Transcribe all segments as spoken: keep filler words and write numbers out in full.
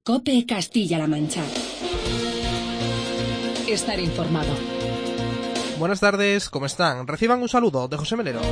COPE Castilla-La Mancha. Estar informado. Buenas tardes, ¿cómo están? Reciban un saludo de José Melero.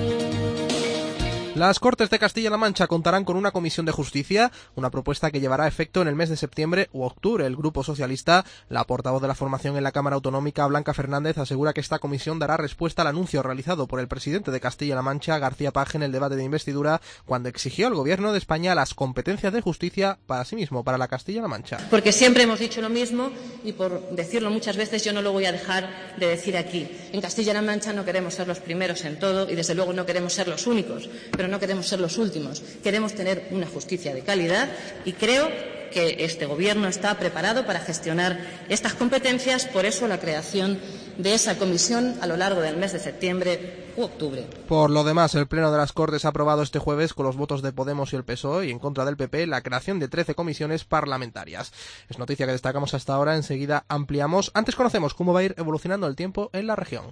Las Cortes de Castilla-La Mancha contarán con una comisión de justicia, una propuesta que llevará a efecto en el mes de septiembre u octubre. El Grupo Socialista, la portavoz de la formación en la Cámara Autonómica, Blanca Fernández, asegura que esta comisión dará respuesta al anuncio realizado por el presidente de Castilla-La Mancha, García Paje, en el debate de investidura, cuando exigió al Gobierno de España las competencias de justicia para sí mismo, para la Castilla-La Mancha. Porque siempre hemos dicho lo mismo y por decirlo muchas veces yo no lo voy a dejar de decir aquí. En Castilla-La Mancha no queremos ser los primeros en todo y desde luego no queremos ser los únicos, pero no queremos ser los últimos. Queremos tener una justicia de calidad y creo que este Gobierno está preparado para gestionar estas competencias, por eso la creación de esa comisión a lo largo del mes de septiembre u octubre. Por lo demás, el Pleno de las Cortes ha aprobado este jueves, con los votos de Podemos y el P S O E y en contra del P P, la creación de trece comisiones parlamentarias. Es noticia que destacamos hasta ahora, enseguida ampliamos. Antes conocemos cómo va a ir evolucionando el tiempo en la región.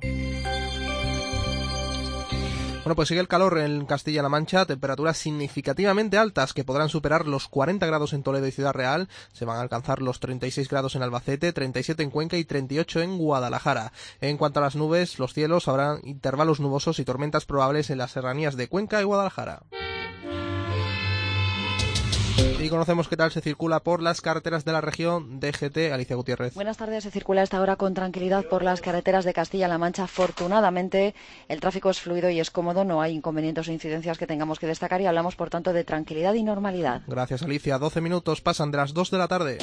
Bueno, pues sigue el calor en Castilla-La Mancha, temperaturas significativamente altas que podrán superar los cuarenta grados en Toledo y Ciudad Real, se van a alcanzar los treinta y seis grados en Albacete, treinta y siete en Cuenca y treinta y ocho en Guadalajara. En cuanto a las nubes, los cielos habrán intervalos nubosos y tormentas probables en las serranías de Cuenca y Guadalajara. Y conocemos qué tal se circula por las carreteras de la región. D G T, Alicia Gutiérrez. Buenas tardes. Se circula a esta hora con tranquilidad por las carreteras de Castilla-La Mancha. Afortunadamente, el tráfico es fluido y es cómodo. No hay inconvenientes o incidencias que tengamos que destacar y hablamos, por tanto, de tranquilidad y normalidad. Gracias, Alicia. doce minutos pasan de las dos de la tarde.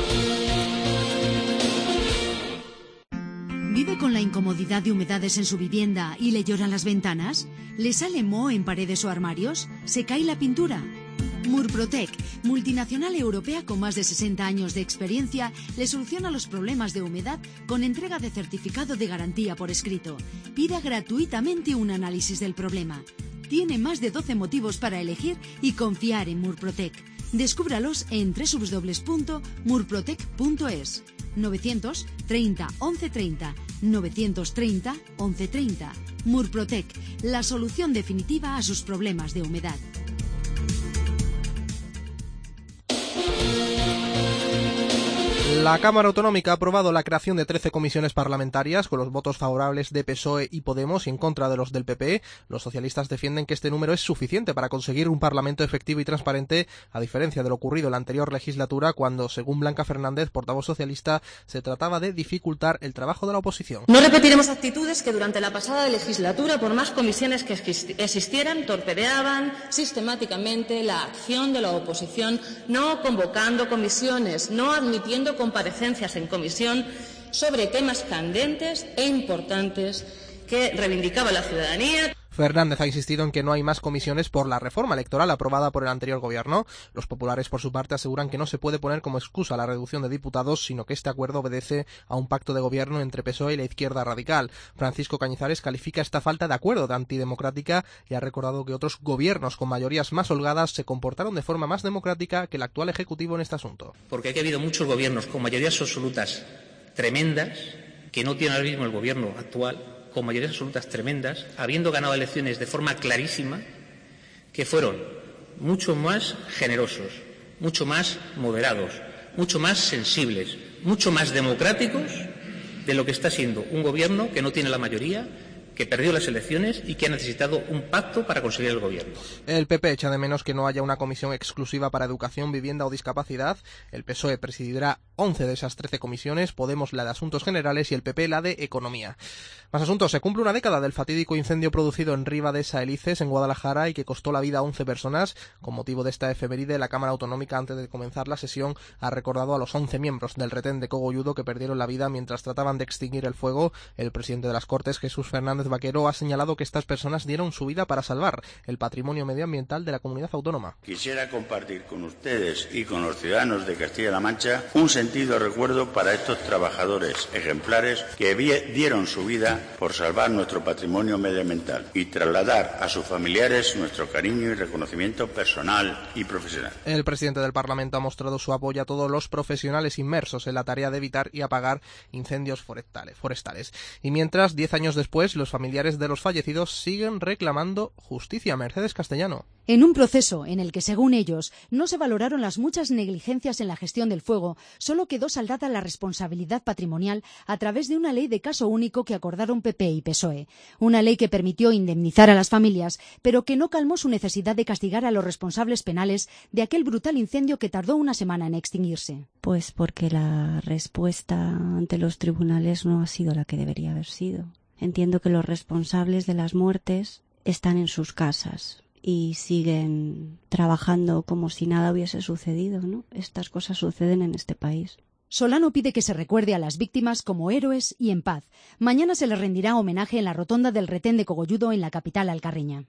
¿Vive con la incomodidad de humedades en su vivienda y le lloran las ventanas? ¿Le sale moho en paredes o armarios? ¿Se cae la pintura? Murprotec, multinacional europea con más de sesenta años de experiencia, le soluciona los problemas de humedad con entrega de certificado de garantía por escrito. Pida gratuitamente un análisis del problema. Tiene más de doce motivos para elegir y confiar en Murprotec. Descúbralos en doble u doble u doble u punto murprotec punto es. novecientos treinta once treinta, novecientos treinta once treinta. Murprotec, la solución definitiva a sus problemas de humedad. La Cámara Autonómica ha aprobado la creación de trece comisiones parlamentarias con los votos favorables de P S O E y Podemos y en contra de los del P P. Los socialistas defienden que este número es suficiente para conseguir un Parlamento efectivo y transparente, a diferencia de lo ocurrido en la anterior legislatura, cuando, según Blanca Fernández, portavoz socialista, se trataba de dificultar el trabajo de la oposición. No repetiremos actitudes que durante la pasada legislatura, por más comisiones que existieran, torpedeaban sistemáticamente la acción de la oposición, no convocando comisiones, no admitiendo comparecencias en comisión sobre temas candentes e importantes que reivindicaba la ciudadanía. Fernández ha insistido en que no hay más comisiones por la reforma electoral aprobada por el anterior gobierno. Los populares, por su parte, aseguran que no se puede poner como excusa la reducción de diputados, sino que este acuerdo obedece a un pacto de gobierno entre P S O E y la izquierda radical. Francisco Cañizares califica esta falta de acuerdo de antidemocrática y ha recordado que otros gobiernos con mayorías más holgadas se comportaron de forma más democrática que el actual Ejecutivo en este asunto. Porque aquí ha habido muchos gobiernos con mayorías absolutas tremendas que no tiene ahora mismo el gobierno actual, con mayorías absolutas tremendas, habiendo ganado elecciones de forma clarísima, que fueron mucho más generosos, mucho más moderados, mucho más sensibles, mucho más democráticos de lo que está siendo un gobierno que no tiene la mayoría, que perdió las elecciones y que ha necesitado un pacto para conseguir el gobierno. El P P echa de menos que no haya una comisión exclusiva para educación, vivienda o discapacidad. El P S O E presidirá once de esas trece comisiones, Podemos la de Asuntos Generales y el P P la de Economía. Más asuntos. Se cumple una década del fatídico incendio producido en Ribadesa Elices, en Guadalajara, y que costó la vida a once personas. Con motivo de esta efeméride, la Cámara Autonómica, antes de comenzar la sesión, ha recordado a los once miembros del retén de Cogolludo que perdieron la vida mientras trataban de extinguir el fuego. El presidente de las Cortes, Jesús Fernández Vaquero, ha señalado que estas personas dieron su vida para salvar el patrimonio medioambiental de la comunidad autónoma. Quisiera compartir con ustedes y con los ciudadanos de Castilla-La Mancha un sentido recuerdo para estos trabajadores ejemplares que dieron su vida por salvar nuestro patrimonio medioambiental y trasladar a sus familiares nuestro cariño y reconocimiento personal y profesional. El presidente del Parlamento ha mostrado su apoyo a todos los profesionales inmersos en la tarea de evitar y apagar incendios forestales. Y mientras, diez años después, los familiares de los fallecidos siguen reclamando justicia. Mercedes Castellano. En un proceso en el que, según ellos, no se valoraron las muchas negligencias en la gestión del fuego, solo quedó saldada la responsabilidad patrimonial a través de una ley de caso único que acordaron P P y P S O E. Una ley que permitió indemnizar a las familias, pero que no calmó su necesidad de castigar a los responsables penales de aquel brutal incendio que tardó una semana en extinguirse. Pues porque la respuesta ante los tribunales no ha sido la que debería haber sido. Entiendo que los responsables de las muertes están en sus casas y siguen trabajando como si nada hubiese sucedido, ¿no? Estas cosas suceden en este país. Solano pide que se recuerde a las víctimas como héroes y en paz. Mañana se les rendirá homenaje en la rotonda del Retén de Cogolludo en la capital alcarreña.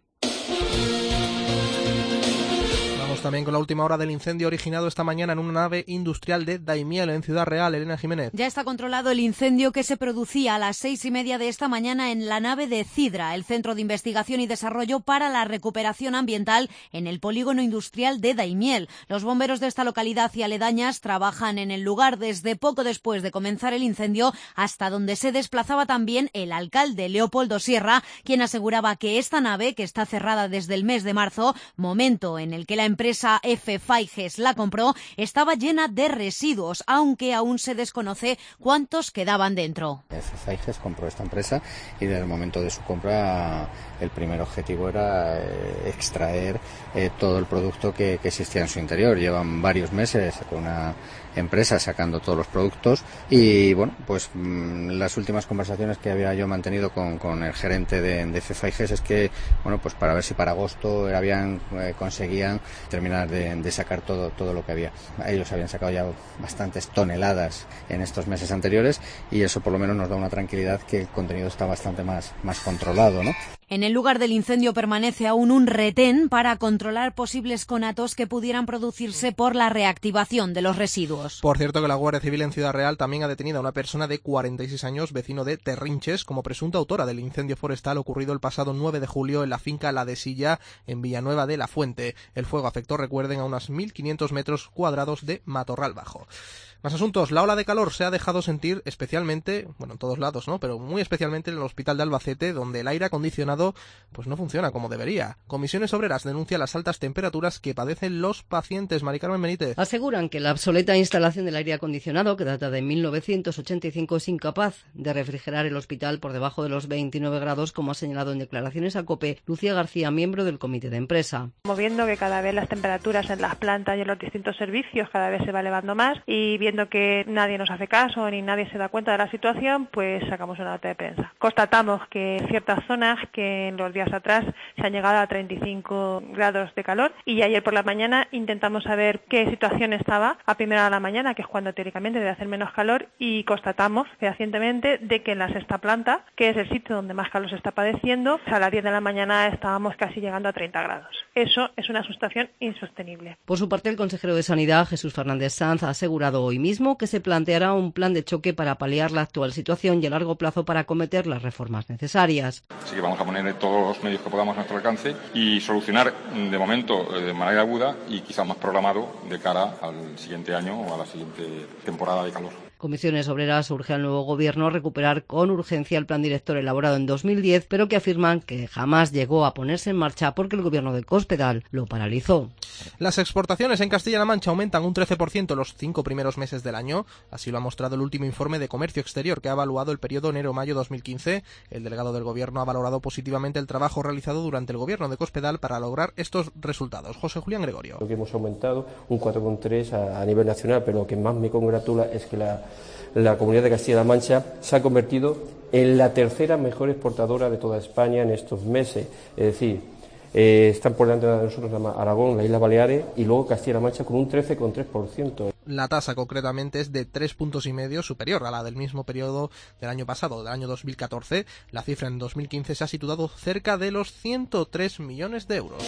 También con la última hora del incendio originado esta mañana en una nave industrial de Daimiel en Ciudad Real. Elena Jiménez. Ya está controlado el incendio que se producía a las seis y media de esta mañana en la nave de Cidra, el Centro de Investigación y Desarrollo para la Recuperación Ambiental en el polígono industrial de Daimiel. Los bomberos de esta localidad y aledañas trabajan en el lugar desde poco después de comenzar el incendio, hasta donde se desplazaba también el alcalde Leopoldo Sierra, quien aseguraba que esta nave, que está cerrada desde el mes de marzo, momento en el que la empresa empresa F. Faiges la compró, estaba llena de residuos, aunque aún se desconoce cuántos quedaban dentro. F. Faiges compró esta empresa y desde el momento de su compra el primer objetivo era eh, extraer eh, todo el producto que, que existía en su interior. Llevan varios meses con una empresa sacando todos los productos y bueno, pues mmm, las últimas conversaciones que había yo mantenido con, con el gerente de, de F. Faiges es que, bueno, pues para ver si para agosto habían, eh, conseguían terminar de, de sacar todo, todo lo que había. Ellos habían sacado ya bastantes toneladas en estos meses anteriores y eso por lo menos nos da una tranquilidad que el contenido está bastante más, más controlado, ¿no? En el lugar del incendio permanece aún un retén para controlar posibles conatos que pudieran producirse por la reactivación de los residuos. Por cierto, que la Guardia Civil en Ciudad Real también ha detenido a una persona de cuarenta y seis años, vecino de Terrinches, como presunta autora del incendio forestal ocurrido el pasado nueve de julio en la finca La de Silla, en Villanueva de la Fuente. El fuego afectó, recuerden, a unos mil quinientos metros cuadrados de matorral bajo. Más asuntos. La ola de calor se ha dejado sentir especialmente, bueno, en todos lados, ¿no? Pero muy especialmente en el hospital de Albacete, donde el aire acondicionado pues no funciona como debería. Comisiones Obreras denuncia las altas temperaturas que padecen los pacientes. Mari Carmen Benítez. Aseguran que la obsoleta instalación del aire acondicionado, que data de mil novecientos ochenta y cinco, es incapaz de refrigerar el hospital por debajo de los veintinueve grados, como ha señalado en declaraciones a COPE Lucía García, miembro del comité de empresa. Estamos viendo que cada vez las temperaturas en las plantas y en los distintos servicios cada vez se va elevando más y viendo que nadie nos hace caso ni nadie se da cuenta de la situación, pues sacamos una nota de prensa. Constatamos que en ciertas zonas que en los días atrás se han llegado a treinta y cinco grados de calor y ayer por la mañana intentamos saber qué situación estaba a primera hora de la mañana, que es cuando teóricamente debe hacer menos calor, y constatamos fehacientemente de que en la sexta planta, que es el sitio donde más calor se está padeciendo, a las diez de la mañana estábamos casi llegando a treinta grados. Eso es una situación insostenible. Por su parte, el consejero de Sanidad, Jesús Fernández Sanz, ha asegurado hoy mismo que se planteará un plan de choque para paliar la actual situación y a largo plazo para acometer las reformas necesarias. Así que vamos a poner todos los medios que podamos a nuestro alcance y solucionar de momento de manera aguda y quizás más programado de cara al siguiente año o a la siguiente temporada de calor. Comisiones Obreras urge al nuevo gobierno recuperar con urgencia el plan director elaborado en dos mil diez, pero que afirman que jamás llegó a ponerse en marcha porque el gobierno de Cospedal lo paralizó. Las exportaciones en Castilla-La Mancha aumentan un trece por ciento los cinco primeros meses del año. Así lo ha mostrado el último informe de Comercio Exterior, que ha evaluado el periodo enero-mayo dos mil quince. El delegado del gobierno ha valorado positivamente el trabajo realizado durante el gobierno de Cospedal para lograr estos resultados. José Julián Gregorio. Lo que hemos aumentado un cuatro coma tres a, a nivel nacional, pero lo que más me congratula es que la La Comunidad de Castilla-La Mancha se ha convertido en la tercera mejor exportadora de toda España en estos meses. Es decir, eh, están por delante de nosotros Aragón, las Islas Baleares y luego Castilla-La Mancha con un trece coma tres por ciento. La tasa concretamente es de tres puntos y medio superior a la del mismo periodo del año pasado, del año dos mil catorce. La cifra en dos mil quince se ha situado cerca de los ciento tres millones de euros.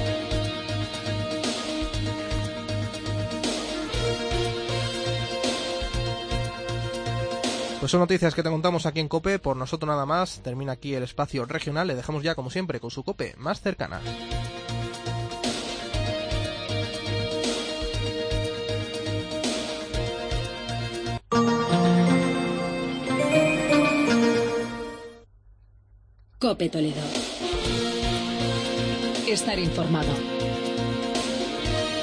Pues son noticias que te contamos aquí en COPE, por nosotros nada más. Termina aquí el espacio regional, le dejamos ya como siempre con su COPE más cercana. COPE Toledo. Estar informado.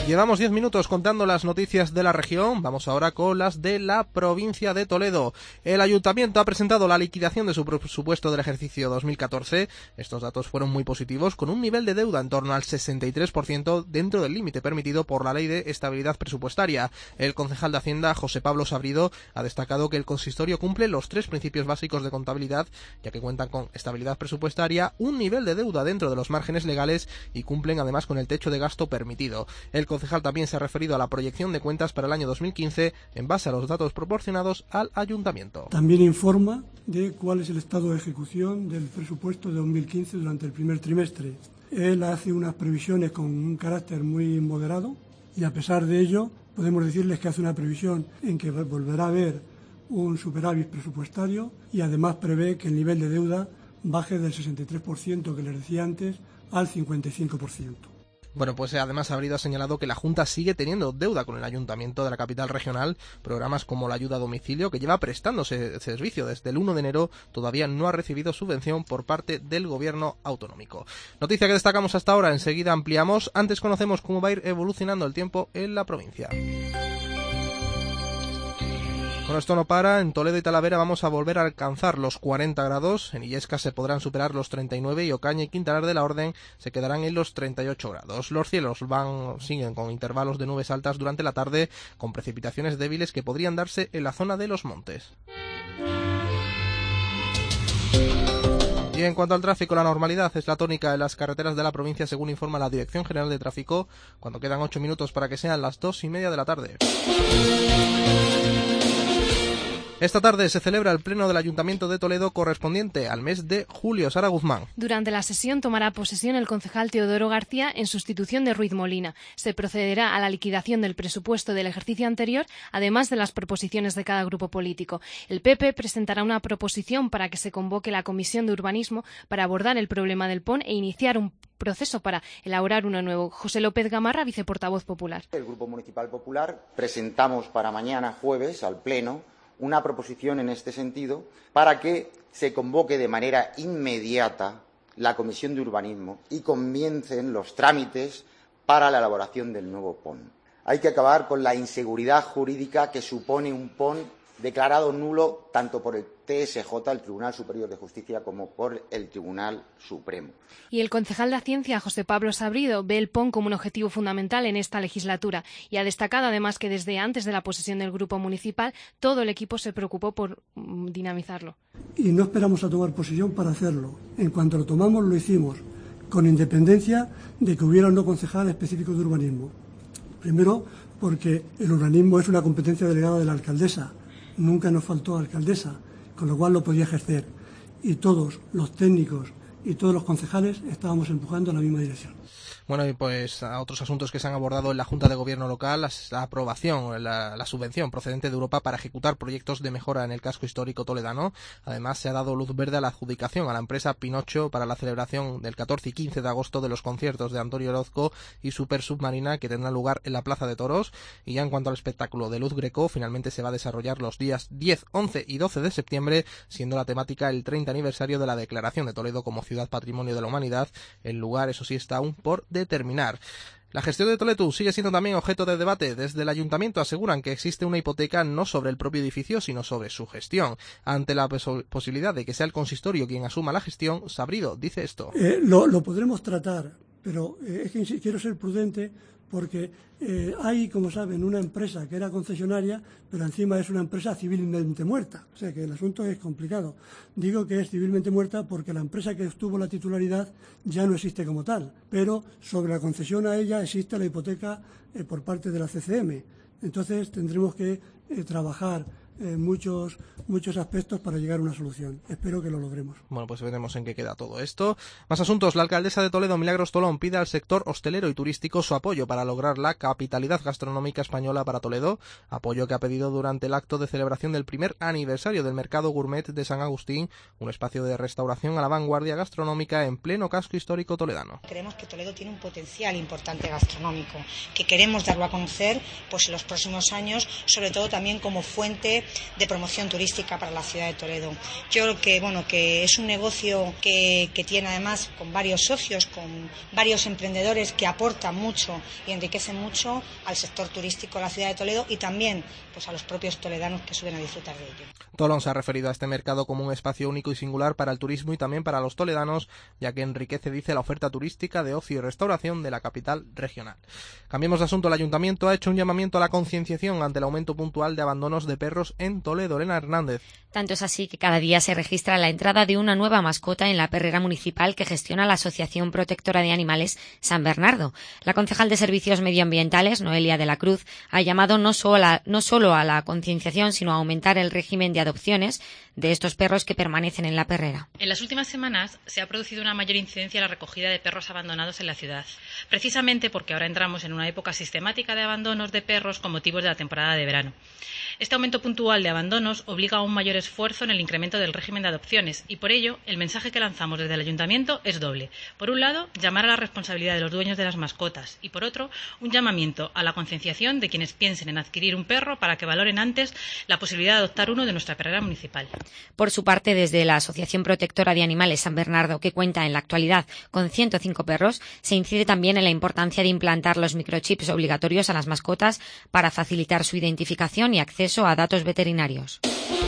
Llevamos diez minutos contando las noticias de la región, vamos ahora con las de la provincia de Toledo. El Ayuntamiento ha presentado la liquidación de su presupuesto del ejercicio dos mil catorce. Estos datos fueron muy positivos, con un nivel de deuda en torno al sesenta y tres por ciento dentro del límite permitido por la Ley de Estabilidad Presupuestaria. El concejal de Hacienda, José Pablo Sabrido, ha destacado que el consistorio cumple los tres principios básicos de contabilidad, ya que cuentan con estabilidad presupuestaria, un nivel de deuda dentro de los márgenes legales y cumplen además con el techo de gasto permitido. El El concejal también se ha referido a la proyección de cuentas para el año dos mil quince en base a los datos proporcionados al ayuntamiento. También informa de cuál es el estado de ejecución del presupuesto de dos mil quince durante el primer trimestre. Él hace unas previsiones con un carácter muy moderado y a pesar de ello podemos decirles que hace una previsión en que volverá a haber un superávit presupuestario y además prevé que el nivel de deuda baje del sesenta y tres por ciento que les decía antes al cincuenta y cinco por ciento. Bueno, pues además Sabrido ha señalado que la Junta sigue teniendo deuda con el Ayuntamiento de la capital regional. Programas como la ayuda a domicilio, que lleva prestándose servicio desde el uno de enero, todavía no ha recibido subvención por parte del gobierno autonómico. Noticia que destacamos hasta ahora, enseguida ampliamos. Antes conocemos cómo va a ir evolucionando el tiempo en la provincia. Bueno, esto no para, en Toledo y Talavera vamos a volver a alcanzar los cuarenta grados, en Illescas se podrán superar los treinta y nueve y Ocaña y Quintanar de la Orden se quedarán en los treinta y ocho grados. Los cielos van siguen con intervalos de nubes altas durante la tarde, con precipitaciones débiles que podrían darse en la zona de los montes. Y en cuanto al tráfico, la normalidad es la tónica en las carreteras de la provincia, según informa la Dirección General de Tráfico, cuando quedan ocho minutos para que sean las dos y media de la tarde. Esta tarde se celebra el pleno del Ayuntamiento de Toledo correspondiente al mes de julio. Sara Guzmán. Durante la sesión tomará posesión el concejal Teodoro García en sustitución de Ruiz Molina. Se procederá a la liquidación del presupuesto del ejercicio anterior, además de las proposiciones de cada grupo político. El P P presentará una proposición para que se convoque la Comisión de Urbanismo para abordar el problema del P O N e iniciar un proceso para elaborar uno nuevo. José López Gamarra, viceportavoz popular. El Grupo Municipal Popular presentamos para mañana jueves al Pleno una proposición en este sentido para que se convoque de manera inmediata la Comisión de Urbanismo y comiencen los trámites para la elaboración del nuevo P O N. Hay que acabar con la inseguridad jurídica que supone un P O N declarado nulo tanto por el T S J, el Tribunal Superior de Justicia, como por el Tribunal Supremo. Y el concejal de Hacienda, José Pablo Sabrido, ve el P O N como un objetivo fundamental en esta legislatura y ha destacado además que desde antes de la posesión del grupo municipal todo el equipo se preocupó por dinamizarlo. Y no esperamos a tomar posesión para hacerlo. En cuanto lo tomamos, lo hicimos, con independencia de que hubiera un no concejal específico de urbanismo. Primero, porque el urbanismo es una competencia delegada de la alcaldesa. Nunca nos faltó alcaldesa, con lo cual lo podía ejercer. Y todos los técnicos y todos los concejales estábamos empujando en la misma dirección. Bueno, y pues a otros asuntos que se han abordado en la Junta de Gobierno local, la, la aprobación, la, la subvención procedente de Europa para ejecutar proyectos de mejora en el casco histórico toledano. Además, se ha dado luz verde a la adjudicación a la empresa Pinocho para la celebración del catorce y quince de agosto de los conciertos de Antonio Orozco y Super Submarina, que tendrán lugar en la Plaza de Toros. Y ya en cuanto al espectáculo de Luz Greco, finalmente se va a desarrollar los días diez, once y doce de septiembre, siendo la temática el treinta aniversario de la declaración de Toledo como Ciudad Patrimonio de la Humanidad. El lugar, eso sí, está aún por determinar. La gestión de Toledo sigue siendo también objeto de debate. Desde el ayuntamiento aseguran que existe una hipoteca no sobre el propio edificio, sino sobre su gestión. Ante la posibilidad de que sea el consistorio quien asuma la gestión, Sabrido dice esto. Eh, lo, lo podremos tratar, pero eh, es que quiero ser prudente porque eh, hay, como saben, una empresa que era concesionaria, pero encima es una empresa civilmente muerta. O sea que el asunto es complicado. Digo que es civilmente muerta porque la empresa que obtuvo la titularidad ya no existe como tal, pero sobre la concesión a ella existe la hipoteca eh, por parte de la C C M. Entonces tendremos que eh, trabajar Eh, muchos muchos aspectos para llegar a una solución. Espero que lo logremos. Bueno, pues veremos en qué queda todo esto. Más asuntos. La alcaldesa de Toledo, Milagros Tolón, pide al sector hostelero y turístico su apoyo para lograr la capitalidad gastronómica española para Toledo, apoyo que ha pedido durante el acto de celebración del primer aniversario del Mercado Gourmet de San Agustín, un espacio de restauración a la vanguardia gastronómica en pleno casco histórico toledano. Creemos que Toledo tiene un potencial importante gastronómico, que queremos darlo a conocer pues en los próximos años, sobre todo también como fuente de promoción turística para la ciudad de Toledo. Yo creo que, bueno, que es un negocio que, que tiene además con varios socios, con varios emprendedores que aportan mucho y enriquecen mucho al sector turístico de la ciudad de Toledo y también pues a los propios toledanos que suben a disfrutar de ello. Tolón se ha referido a este mercado como un espacio único y singular para el turismo y también para los toledanos, ya que enriquece, dice, la oferta turística de ocio y restauración de la capital regional. Cambiemos de asunto. El Ayuntamiento ha hecho un llamamiento a la concienciación ante el aumento puntual de abandonos de perros en Toledo. Elena Hernández. Tanto es así que cada día se registra la entrada de una nueva mascota en la perrera municipal que gestiona la Asociación Protectora de Animales San Bernardo. La concejal de Servicios Medioambientales, Noelia de la Cruz, ha llamado no solo a la, no solo a la concienciación, sino a aumentar el régimen de adopciones de estos perros que permanecen en la perrera. En las últimas semanas se ha producido una mayor incidencia en la recogida de perros abandonados en la ciudad, precisamente porque ahora entramos en una época sistemática de abandonos de perros con motivos de la temporada de verano. Este aumento puntual de abandonos obliga a un mayor esfuerzo en el incremento del régimen de adopciones y por ello el mensaje que lanzamos desde el Ayuntamiento es doble. Por un lado, llamar a la responsabilidad de los dueños de las mascotas y por otro, un llamamiento a la concienciación de quienes piensen en adquirir un perro para que valoren antes la posibilidad de adoptar uno de nuestra perrera municipal. Por su parte, desde la Asociación Protectora de Animales San Bernardo, que cuenta en la actualidad con ciento cinco perros, se incide también en la importancia de implantar los microchips obligatorios a las mascotas para facilitar su identificación y acceso a datos veterinarios.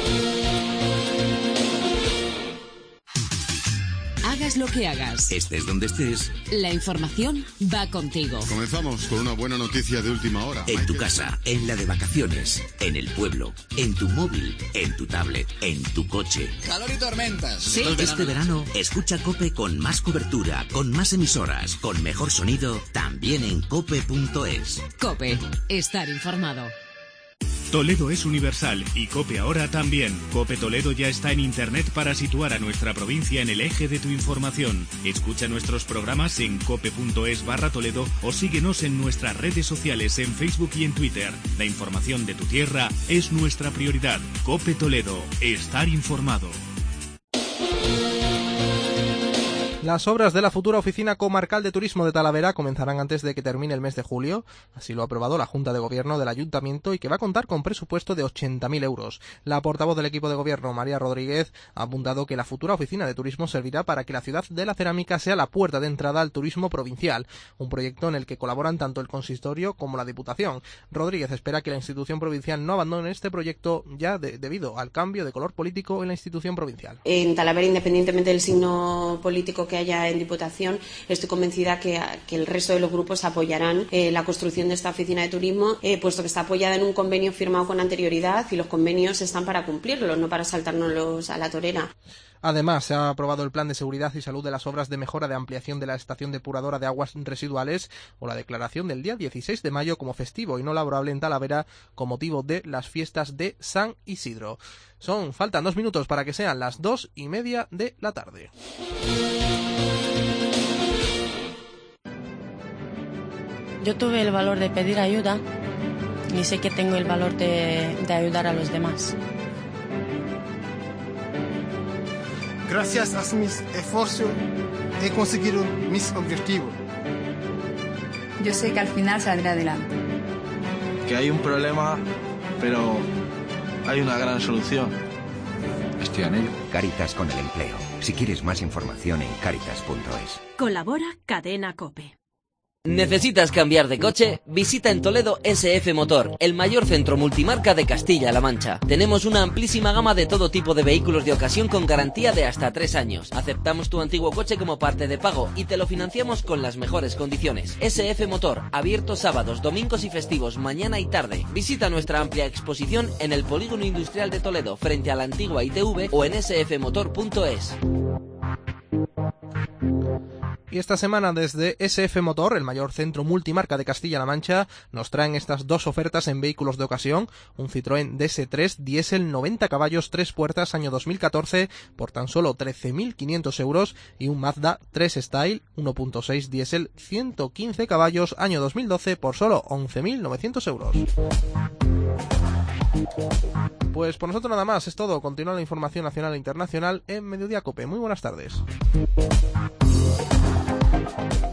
Hagas lo que hagas, estés donde estés, la información va contigo. Comenzamos con una buena noticia de última hora. En tu casa, en la de vacaciones, en el pueblo, en tu móvil, en tu tablet, en tu coche. Calor y tormentas. Sí. Este verano, escucha COPE con más cobertura, con más emisoras, con mejor sonido, también en cope punto es. COPE, estar informado. Toledo es universal y COPE ahora también. COPE Toledo ya está en Internet para situar a nuestra provincia en el eje de tu información. Escucha nuestros programas en cope punto es barra Toledo o síguenos en nuestras redes sociales en Facebook y en Twitter. La información de tu tierra es nuestra prioridad. COPE Toledo, estar informado. Las obras de la futura Oficina Comarcal de Turismo de Talavera comenzarán antes de que termine el mes de julio. Así lo ha aprobado la Junta de Gobierno del Ayuntamiento y que va a contar con presupuesto de ochenta mil euros. La portavoz del equipo de gobierno, María Rodríguez, ha apuntado que la futura Oficina de Turismo servirá para que la ciudad de la cerámica sea la puerta de entrada al turismo provincial, un proyecto en el que colaboran tanto el consistorio como la Diputación. Rodríguez espera que la institución provincial no abandone este proyecto ya de, debido al cambio de color político en la institución provincial. En Talavera, independientemente del signo político que haya en Diputación, estoy convencida que, que el resto de los grupos apoyarán eh, la construcción de esta oficina de turismo, eh, puesto que está apoyada en un convenio firmado con anterioridad y los convenios están para cumplirlos, no para saltárnoslos a la torera. Además, se ha aprobado el Plan de Seguridad y Salud de las obras de mejora de ampliación de la estación depuradora de aguas residuales o la declaración del día dieciséis de mayo como festivo y no laborable en Talavera con motivo de las fiestas de San Isidro. Son, faltan dos minutos para que sean las dos y media de la tarde. Yo tuve el valor de pedir ayuda y sé que tengo el valor de, de ayudar a los demás. Gracias a mis esfuerzos he conseguido mis objetivos. Yo sé que al final saldré adelante. Que hay un problema, pero hay una gran solución. Estoy en ello. Cáritas con el empleo. Si quieres más información en cáritas punto es. Colabora Cadena COPE. ¿Necesitas cambiar de coche? Visita en Toledo S F Motor, el mayor centro multimarca de Castilla-La Mancha. Tenemos una amplísima gama de todo tipo de vehículos de ocasión con garantía de hasta tres años. Aceptamos tu antiguo coche como parte de pago y te lo financiamos con las mejores condiciones. S F Motor, abierto sábados, domingos y festivos, mañana y tarde. Visita nuestra amplia exposición en el Polígono Industrial de Toledo, frente a la antigua I T V o en s f motor punto es. Y esta semana desde S F Motor, el mayor centro multimarca de Castilla-La Mancha, nos traen estas dos ofertas en vehículos de ocasión: un Citroën D S tres diésel noventa caballos, tres puertas, año dos mil catorce, por tan solo trece mil quinientos euros, y un Mazda tres Style uno punto seis diésel ciento quince caballos, año dos mil doce, por solo once mil novecientos euros. Pues por nosotros nada más, es todo. Continúa la información nacional e internacional en Mediodía COPE. Muy buenas tardes.